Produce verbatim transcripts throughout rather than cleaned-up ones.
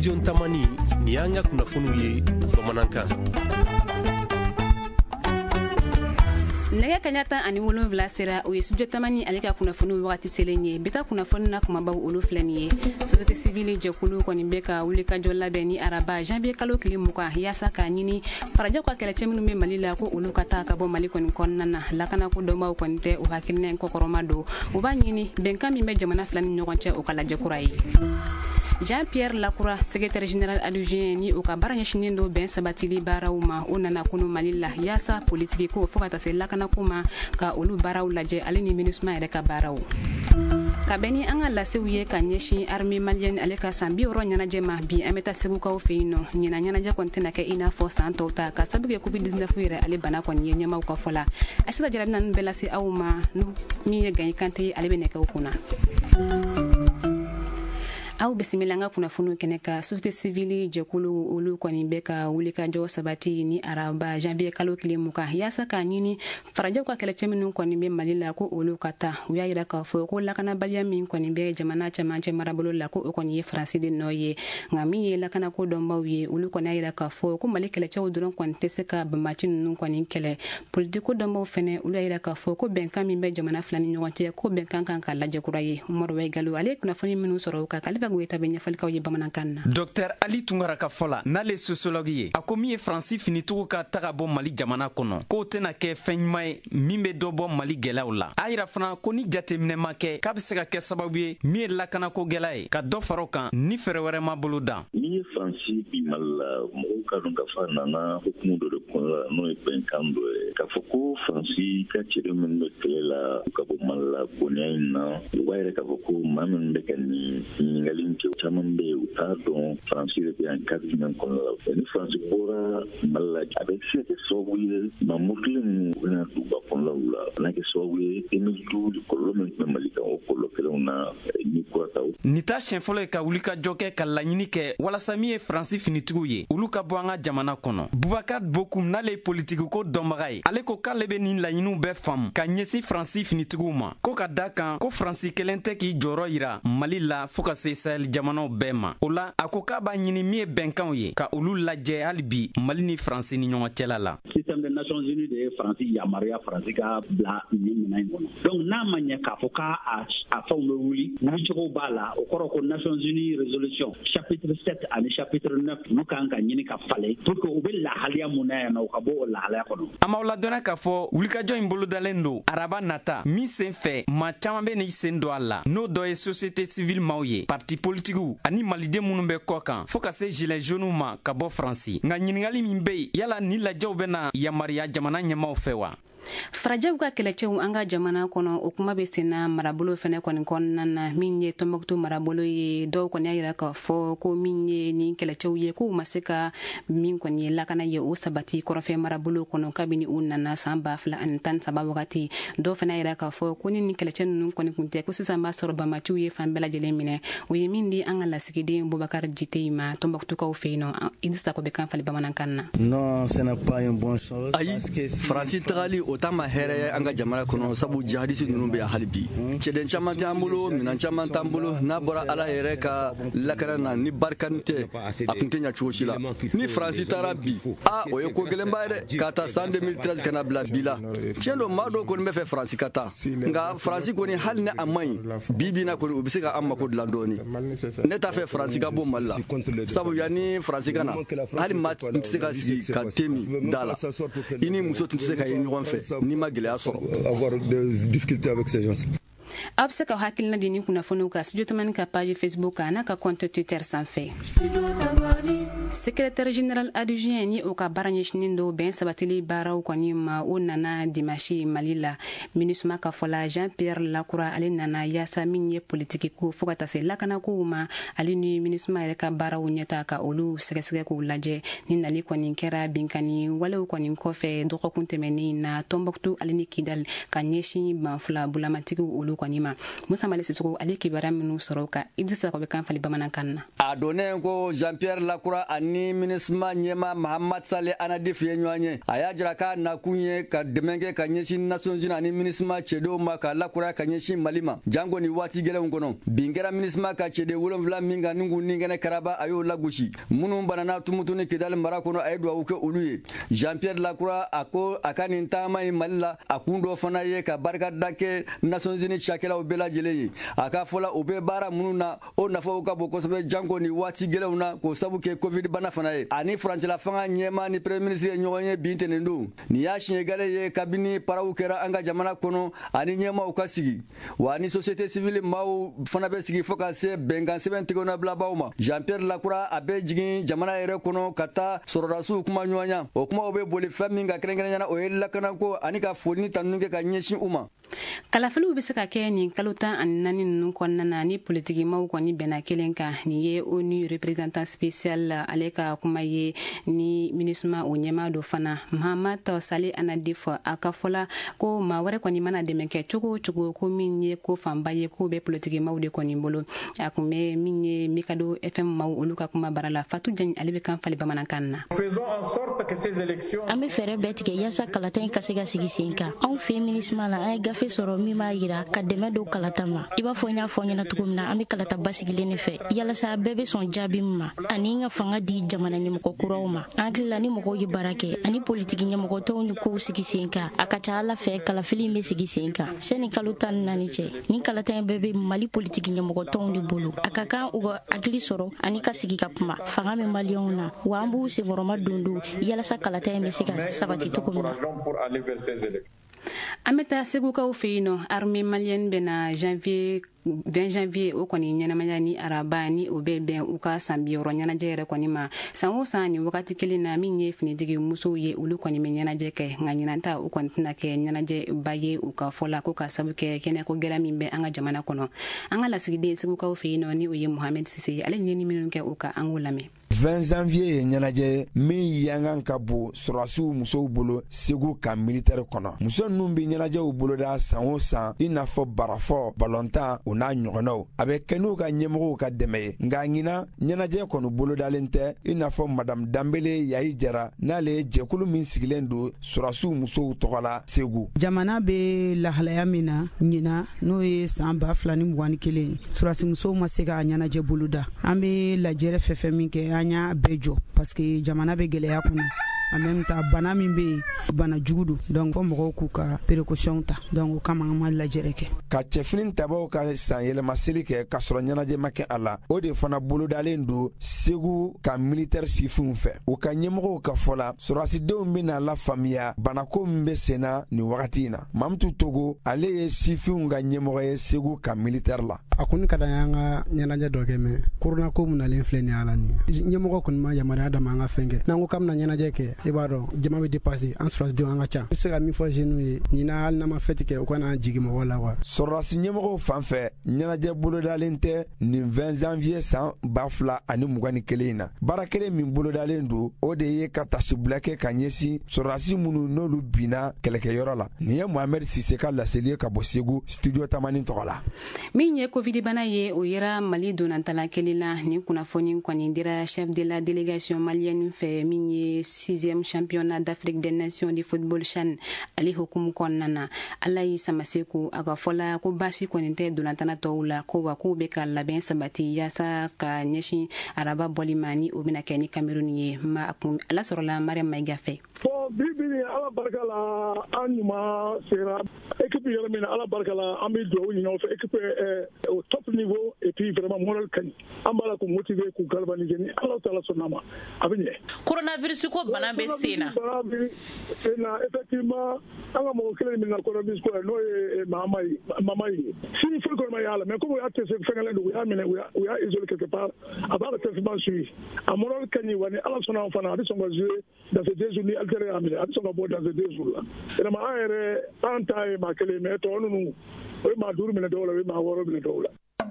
studio Tamani ni an ka kunnafoniw ye bamanankan. Nɛgɛ kaɲa tan ani wolonwula sera o ye studio Tamani ale ka kunnafoni wagati selen ye. Bita kunnafoni na kumabaw olu filɛ nin ye. Société civile jɛkulu kɔni bɛ ka wulikajɔ labɛn ni araba janvier kalo tile mugan yaasa k'a ɲini farajɛw ka kɛlɛcɛ minnu bɛ Mali la ko olu ka taa ka bɔ Mali kɔni kɔnɔna na. Lakanako dɔnbaw kɔni tɛ o hakilina in kɔkɔrɔma don. U b'a ɲini bɛnkan min bɛ jamana fila ni ɲɔgɔn cɛ o ka lajɛ kura ye. Jean-Pierre Lacroix, secrétaire général adjoint ni o ka baara ɲɛsinnen do bɛn sabatili baaraw ma o nana kunu Mali la yaasa politiki ko fo ka taa se lakanako ma ka olu baaraw lajɛ ale ni MINUSMA yɛrɛ ka baaraw. Ka bɛn ni an ka lasew ye ka ɲɛsin armée malienne ale ka san bi wɔɔrɔ ɲɛnajɛ ma bi an bɛ taa segukaw fɛ yen nɔ ɲina ɲɛnajɛ kɔni tɛna kɛ i n'a fɔ san tɔw ta ka sabu kɛ covid dix-neuf yɛrɛ ale bana kɔni ye ɲɛmaw ka fɔ la. Aïssata Jarabi na ninnu bɛɛ lase aw ma min ye Gaɲi Kante ye ale bɛ nɛgɛw kunna. Aw bisimila an ka kunnafoniw kɛnɛ ka société civile jɛkulu olu kɔni bɛ ka wulikajɔ sabati ni araba janvier kalo tile mugan yaasa k'a ɲini farajɛw ka kɛlɛcɛ minnu kɔni bɛ Mali la ko olu ka taa u y'a yira k'a fɔ ko lakanabaliya min kɔni bɛ jamana cɛmancɛ marabolo la ko o kɔni ye faransi de nɔ ye nka min ye lakanako dɔnbaw ye olu kɔni y'a yira k'a fɔ ko Mali kɛlɛcɛw dɔrɔn kɔni tɛ se ka banbaci ninnu kɔni kɛlɛ politiko dɔnbaw fɛnɛ olu y'a yira k'a fɔ ko bɛnkan min bɛ jamana fila ni ɲɔgɔn cɛ ko bɛnkan kan ka lajɛ kura ye. Umaru Waigalu ale ye kunnafoni minnu sɔrɔ o kan k'ale bɛ goyita bɛ ɲɛfɔlikaw ye bamanankan na. Docteur Ali Tunkara ka fɔ la n'ale sociologue ye a ko min ye Faransi finitigiw ka taga bɔ Mali jamana kɔnɔ k'o tɛna kɛ fɛn ɲuman ye min bɛ dɔ bɔ Mali gɛlɛyaw la. A yira fana ko ni jateminɛ ma kɛ k'a bɛ se ka kɛ sababu ye min ye lakanako gɛlɛya ye ka dɔ fara o kan ni fɛɛrɛ wɛrɛ ma bolo dan. Ni ye Faransi bi Mali la mɔgɔw ka dɔn ka fɔ a nana hukumu dɔ de kɔnɔ la n'o ye bɛnkan dɔ ye k'a fɔ ko Faransi ka cɛden minnu bɛ kɛlɛ la ka bɔ Mali la bonya in na u b'a yɛrɛ k'a fɔ ko maa minnu bɛ ka nin ɲininkali in kɛ caman bɛ yen u t'a dɔn Faransi de bɛ yan cadre jumɛn kɔnɔ la ni Faransi bɔra Mali la a bɛ se ka kɛ sababu ye maamuru kelen minnu u bɛna duguba kɔnɔlaw la a bɛna kɛ sababu ye deux mille douze kɔlɔlɔ min tun bɛ Mali kan o kɔlɔlɔ kelenw na ni kɔrɔtaw. Nin t'a siɲɛ fɔlɔ ye ka wulikajɔ kɛ ka laɲini kɛ walasa min ye Faransi finitigiw ye olu ka bɔ an ka jamana kɔnɔ. Boubacar Bokoum n'ale ye politiki ko dɔnbaga ye ale ko k'ale bɛ nin laɲiniw bɛɛ faamu ka ɲɛsin Faransi finitigiw ma ko ka da kan ko Faransi kelen tɛ k'i jɔyɔrɔ yira Mali la fo ka se Sahel jamanaw bɛɛ ma. O la a ko k'a b'a ɲini min ye bɛnkanw ye ka olu lajɛ hali bi Mali ni Faransi ni ɲɔgɔn cɛla la. Système des Nations Unies de ye Faransi yamaruya Faransi ka bila nin minɛn in kɔnɔ. Donc n'a ma ɲɛ k'a fɔ k'a a fɛnw bɛ wuli wulicogo b'a la o kɔrɔ ko Nations Unies résolution chapitre sept ani chapitre neuf olu kan ka ɲini ka falen pour que u bɛ lahalaya mun na yan nɔ u ka bɔ o lahalaya kɔnɔ. A m'aw ladɔnna k'a fɔ wulikajɔ in bolodalen don araba nata min sen fɛ maa caman bɛ n'i sen don a la n'o dɔ ye société civile maaw ye parti politigiw ani maliden minnu bɛ kɔ kan fo ka se gilet jaune ma ka bɔ Faransi nka ɲininkali min bɛ yen yala ni lajɛw bɛna yamaruya jamana ɲɛmaaw fɛ wa? Farajɛw ka kɛlɛcɛw an ka jamana kɔnɔ o kuma bɛ senna marabolo fɛnɛ kɔni kɔnɔna na min ye Tɔnbɔkutu marabolo ye dɔw kɔni y'a yira k'a fɔ ko min ye ni kɛlɛcɛw ye k'u ma se ka min kɔni ye lakana ye o sabati kɔrɔfɛ marabolo kɔnɔ kabini u nana san ba fila ani tan saba wagati dɔw fɛnɛ y'a yira k'a fɔ ko ni ni kɛlɛcɛ ninnu kɔni kun tɛ ko sisan b'a sɔrɔ bamaciw ye fan bɛɛ lajɛlen minɛ o ye min di an ka lasigiden Boubacar Jite ma Tɔnbɔkutukaw fɛ yen nɔ Idrissa Ko bɛ kan fali bamanankan na. Non, ce n'est pas une bonne chose. Ayi Faransi tagali o ta ma hɛrɛ an ka jamana kɔnɔ sabu jihadisi ninnu bɛ hali bi cɛden caman t'an bolo minan caman t'an bolo n'a bɔra ala yɛrɛ ka lakana na ni barikani tɛ a kun tɛ ɲɛ cogo si la ni Faransi taara bi a o ye ko gɛlɛnba ye dɛ ka taa san deux mille treize kana bila bi la tiɲɛ don maa dɔw kɔni bɛ fɛ Faransi ka taa nka Faransi kɔni hali ni a man ɲi bi bi na kɔni u bɛ se ka an mako dilan dɔɔni ne t'a fɛ Faransi ka bɔ Mali la sabu yanni Faransi ka na hali maa tun tɛ se ka sigi ka te min da la i ni muso tun tɛ se ka ye ɲɔgɔn fɛ ni ma gɛlɛya avoir des difficultés avec ces gens. A bɛ se ka hakilina di ni kunnafoniw ka studio Tamani ka page Facebook kan n'a ka compte Twitter sanfɛ. Secrétaire général adjoint ni o ka baara ɲɛsinnen do bɛn sabatili baaraw kɔni ma o nana dimanche Mali la MINUSMA ka fɔ la Jean-Pierre Lacroix ale nana yaasa min ye politiki ko fo ka taa se lakanakow ma ale ni MINUSMA yɛrɛ ka baaraw ɲɛta ka olu sɛgɛsɛgɛ k'u lajɛ ni nali kɔni kɛra binkani walew kɔni kɔfɛ dɔgɔkun tɛmɛnen na Tɔnbɔkutu ale ni Kidal ka ɲɛsin banfula bulamatigiw olu kɔni ma Musa Male Sisoko ale kibara minnu sɔrɔ ka Idrissa ko be kan fali bamanankan na a donnen ko Jean Pierre Lacroix ani ministre ɲɛma Mahamad Saleh Anadi fiye ɲɔgɔn ye a y'a jira k'a nakun ye ka dɛmɛ kɛ ka ɲɛsin Nations Unies ani ministre cɛdenw ma ka Lacroix ka ɲɛsin Mali ma jango ni waati gɛlɛnw kɔnɔ bin kɛra ministre ka cɛden wolonwula min kan ni kun ni kɛnɛ karaba a y'o lagosi minnu banana tumutu ni Kidali mara kɔnɔ a ye duwawu kɛ olu ye Jean Pierre Lacroix a ko a ka nin taama ye Mali la a kun dɔ fana ye ka barikada kɛ Nations Unies cakɛlaw bɛɛ lajɛlen ye a ka fɔla o bɛ baara minnu na o nafaw ka bon kosɛbɛ jango ni waati gɛlɛnw na k'o sabu kɛ Covid bana fana ye ani furancɛla fanga ɲɛma ni premier ministre ye ɲɔgɔn ye bin tɛnɛn don nin y'a siɲɛgale ye kabini paraw kɛra an ka jamana kɔnɔ ani ɲɛmaw ka sigi wa ni société civile maaw fana bɛ sigi fo ka se bɛnkan sɛbɛn tigɛw na bilabaw ma Jean Pierre Lacroix a bɛ jigin jamana yɛrɛ kɔnɔ ka taa sɔrɔdasiw kuma ɲɔgɔnya o kumaw bɛ boli fɛn min ka kɛrɛnkɛrɛnyana o ye lakanako ani ka foli ni tanuni kɛ ka ɲɛsin u ma kalafiliw bɛ se ka kɛ nin kalo tan ani naani ninnu kɔnɔna na ni politikimaw kɔni bɛnna kelen kan nin ye ONU représentant spécial ale ka kuma ye ni MINUSMA o ɲɛma do fana Mahamad Saleh Anadi fɔ a ka fɔla ko maa wɛrɛ kɔni mana dɛmɛ kɛ cogo o cogo ko min ye ko fanba ye k'o bɛ politikimaw de kɔni bolo a kun bɛ min ye Mikado F M maw olu ka kuma bara la Fatou Diagne ale bɛ kan fali bamanankan na an bɛ fɛɛrɛ bɛɛ tigɛ yaasa kalata in ka se ka sigi sen kan anw fɛ MINUSMA la an ye gafe sɔrɔ min b'a yira ka dɛmɛ don kalata ma i b'a fɔ n y'a fɔ ɲɛna cogo min na an bɛ kalata basigilen de fɛ yalasa bɛɛ bɛ sɔn jaabi min ma ani ka fanga di jamana ɲɛmɔgɔ kuraw ma an hakilila ni mɔgɔw ye baara kɛ ani politiki ɲɛmɔgɔ tɔnw ni kow sigi sen kan a ka ca Ala fɛ kalafili in bɛ sigi sen kan sani kalo tan ni naani cɛ ni kalata in bɛɛ bɛ Mali politiki ɲɛmɔgɔ tɔnw de bolo a ka kan u ka hakili sɔrɔ ani ka sigi ka kuma fanga min maliyɛnw na wa an b'u senkɔrɔma don don yalasa kalata in bɛ se ka sabati cogo min na an bɛ taa segukaw fɛ yen nɔ armée malienne bɛna janvier vingt janvier o kɔni ɲɛnamaya ni araba ni o bɛ bɛn u ka san biyɔrɔ ɲɛnajɛ yɛrɛ kɔni ma san o san ni wagati kelen na min ye finitigi musow ye olu kɔni bɛ ɲɛnajɛ kɛ nka ɲinanta u kɔni tɛna kɛ ɲɛnajɛ ba ye u ka fɔ la ko ka sabu kɛ kɛnɛko gɛlɛya min bɛ an ka jamana kɔnɔ an ka lasigiden segukaw fɛ yen nɔ ni o ye Mohamed Sise ale ɲɛni minnu kɛ u ka an k'o lamɛn vingt janvier ye ɲɛnajɛ min yankan ka bon sɔrɔdasiw musow bolo Segu ka militaire kɔnɔ muso ninnu bɛ ɲɛnajɛw boloda san o san i n'a fɔ barafɔ balontan o n'a ɲɔgɔnnaw a bɛ kɛ n'u ka ɲɛmɔgɔw ka dɛmɛ ye nka ɲina ɲɛnajɛ kɔni bolodalen tɛ i n'a fɔ madame Danbele Yayi Jara n'ale ye jɛkulu min sigilen don sɔrɔdasiw musow tɔgɔ la Segu jamana bɛ lahalaya min na ɲina n'o ye san ba fila ni mugan ni kelen sɔrɔdasi musow ma se ka ɲɛnajɛ boloda an bɛ lajɛrɛ fɛn fɛn min kɛ an y'a bɛɛ jɔ parce que jamana bɛ gɛlɛya kɔnɔ en même temps bana min bɛ bana jugu don donc fɔ mɔgɔw k'u ka précaution ta donc o kama an ma lajɛrɛ kɛ ka cɛfini tabaw ka san yɛlɛma seli kɛ ka sɔrɔ ɲɛnajɛ ma kɛ a la o de fana bolodalen don Segu ka militaire sifinw fɛ u ka ɲɛmɔgɔw ka fɔ la sɔrɔdasidenw bɛna lafaamuya banako min bɛ senna nin wagati in na Mamutu Togo ale ye sifinw ka ɲɛmɔgɔ ye Segu ka militaire la a kɔni ka d'an ka ɲɛnajɛ dɔ kɛ mɛ corona ko mun nalen filɛ nin ala nin ɲɛmɔgɔ kɔni ma yamaruya dama an ka fɛn kɛ n'an ko k'an bɛna ɲɛnajɛ kɛ i b'a dɔn jama bɛ dépasser an sɔrɔdasidenw an ka ca n bɛ se ka min fɔ jeunes ye ɲinan hali n'an ma fɛti kɛ u kana jigin mɔgɔw la quoi sɔrɔdasi ɲɛmɔgɔw fan fɛ ɲɛnajɛ bolodalen tɛ nin vingt janvier san ba fila ani mugan ni kelen in na baara kelen min bolodalen don o de ye ka tasibila kɛ ka ɲɛsin sɔrɔdasi minnu n'olu binna kɛlɛkɛyɔrɔ la nin ye Mohamed Sise ka laseli ye ka bɔ Segu studio tamani tɔgɔ la min ye covid bana ye o yera Mali donnantala kelen la nin kunnafoni kɔni dira chef de la délégation malienne fɛ min ye sixième championnat d'Afrique des nations de football CHAN ale hukumu kɔnɔna na Alayi Samaseku a ka fɔla ko basi kɔni tɛ donnantana tɔw la ko wa k'u bɛ ka labɛn sabati yaasa ka ɲɛsin araba bɔli ma ni o bɛna kɛ ni Cameroun ye ma ala sɔrɔla Mariam Maïga fɛ bi bi ala barika la an ɲuman sera équipe yɛrɛ min ala barika la an bɛ dugawu ɲini aw fɛ équipe au top niveau et puis vraiment moral ka ɲi an b'a la k'u motiver k'u galvaniser ni ala taala sɔnna ma a bɛ ɲɛ coronavirus ko bana bɛ sen na bana bɛ sen na effectivement an ka mɔgɔ kelen min na coronavirus ko n'o ye mama ye mama ye si fɛn kɔni ma y'a la mais comme u y'a tester fɛngɛlen don u y'a minɛ u y'a isolé quelque part a b'a ka traitement suivi a moral ka ɲi wa ni ala sɔnna fana a bɛ sɔn ka jouer dans ces deux jours ni Algérie y'a minɛ a bɛ sɔn ka bɔ dans ces deux jours là vraiment an yɛrɛ an ta ye maa kelen mais tɔ ninnu o ye maa duuru minɛ dɔw la o ye maa wɔɔrɔ minɛ dɔw la.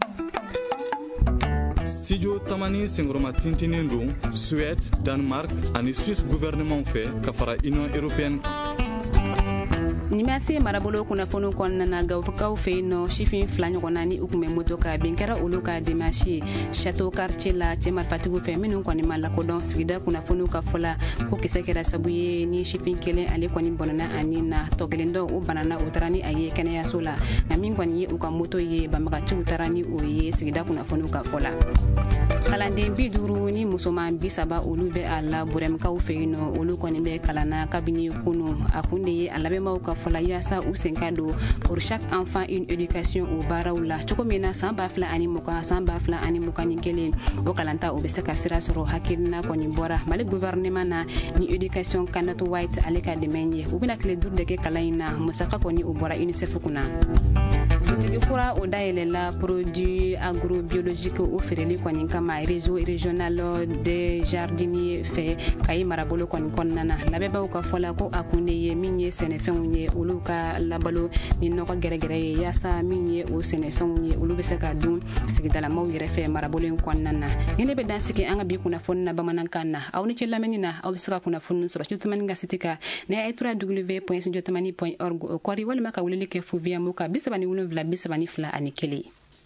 Studio Tamani Sengroma tintinin don Suède, Danemark ani Suisse gouvernement fɛ ka fara Union européenne nimase marabolo kunnafoni kɔnɔna gawukaw fɛ yen nɔ sifin fila ɲɔgɔnna ni u kun bɛ moto ka bin kɛra olu ka démarche château quartier la cɛ marifatigiw fɛ minnu kɔni ma lakodɔn sigida kunnafoniw ka fɔ la ko kisɛ kɛra sabu ye ni sifin kelen ale kɔni bɔnɛna ani na tɔ kelen dɔ o banana o taara ni a ye kɛnɛyaso la nka min kɔni ye u ka moto ye banbagatiw taara ni o ye sigida kunnafoniw ka fɔ la kalanden bi duuru ni musoman bi saba olu bɛ a la burɛmkaw fɛ yen nɔ olu kɔni bɛ kalanna kabini kunu a kun de ye a labɛnbaw ka fɔla yaasa u sen ka don pour chaque enfant une éducation o baaraw la cogo min na san ba fila ani mugan san ba fila ani mugan ni kelen o kalanta o bɛ se ka sira sɔrɔ hakilina kɔni bɔra mali gouvernement na ni éducation Kanato White ale ka dɛmɛ ye u bɛna tile duuru de kɛ kalan in na musaka kɔni o bɔra UNICEF kunna butigi kura o dayɛlɛla produit agrobiologique o feereli kɔni kama réseau régional des jardiniers fɛ kayi marabolo kɔni kɔnɔna na labɛnbaw ka fɔla ko a kun de ye min ye sɛnɛfɛnw ye olu ka labalo ni nɔgɔ gɛrɛgɛrɛ ye yaasa min ye o sɛnɛfɛnw ye olu bɛ se ka dun sigidalamaw yɛrɛ fɛ marabolo in kɔnɔna na ni ne bɛ dan sigi an ka bi kunnafoni na bamanankan na aw ni cɛ lamɛnni na aw bɛ se ka kunnafoni sɔrɔ studio tamani ka site kan ne a ye tura w point studio tamani point org o kɔri walima ka weleli kɛ fo via mo ka bi saba ni wolonwula bi saba ni fila ani kelen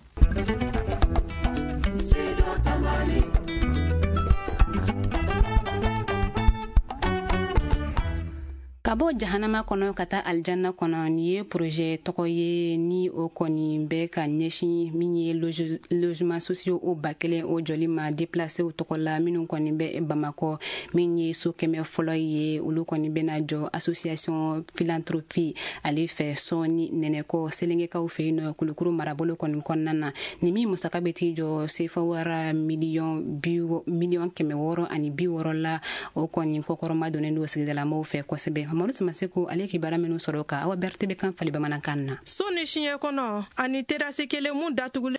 ka bɔ jahanama kɔnɔ ka taa aljanna kɔnɔ ni ye projet tɔgɔ ye ni o kɔni bɛ ka ɲɛsin min ye logement sociaux o ba kelen o jɔli ma déplacé o tɔgɔ la minnu kɔni bɛ bamakɔ min ye so kɛmɛ fɔlɔ ye olu kɔni bɛna jɔ association philanthropie ale fɛ sɔɔni nɛnɛkɔ selengekaw fɛ yen nɔ kulukuru marabolo kɔni kɔnɔna na ni min musaka bɛ t'i jɔ sefa wara miliyɔn miliyɔn kɛmɛ wɔɔrɔ ani bi wɔɔrɔ la o kɔni kɔkɔrɔma donnen don sigidalamaw fɛ kosɛbɛ Mamadou Samaseko ale kibara minnu sɔrɔ ka awa berte bɛ kan fali bamanankan na so ni siɲɛ kɔnɔ ani terasi kelen mun datugulen